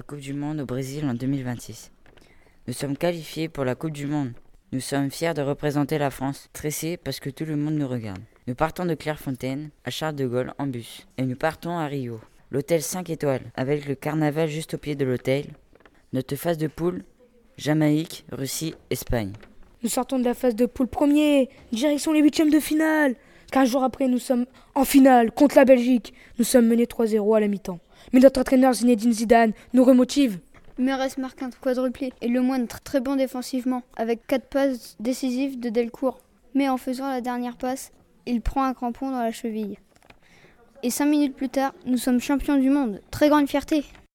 Coupe du Monde au Brésil en 2026. Nous sommes qualifiés pour la Coupe du Monde. Nous sommes fiers de représenter la France, stressés parce que tout le monde nous regarde. Nous partons de Clairefontaine à Charles de Gaulle en bus et nous partons à Rio. L'hôtel 5 étoiles avec le carnaval juste au pied de l'hôtel. Notre phase de poule, Jamaïque, Russie, Espagne. Nous sortons de la phase de poule premier, direction les huitièmes de finale. 15 jours après, nous sommes en finale contre la Belgique. Nous sommes menés 3-0 à la mi-temps. Mais notre entraîneur Zinedine Zidane nous remotive. Mérès marque un quadruplé et Lemoine très bon défensivement, avec 4 passes décisives de Delcourt. Mais en faisant la dernière passe, il prend un crampon dans la cheville. Et 5 minutes plus tard, nous sommes champions du monde. Très grande fierté.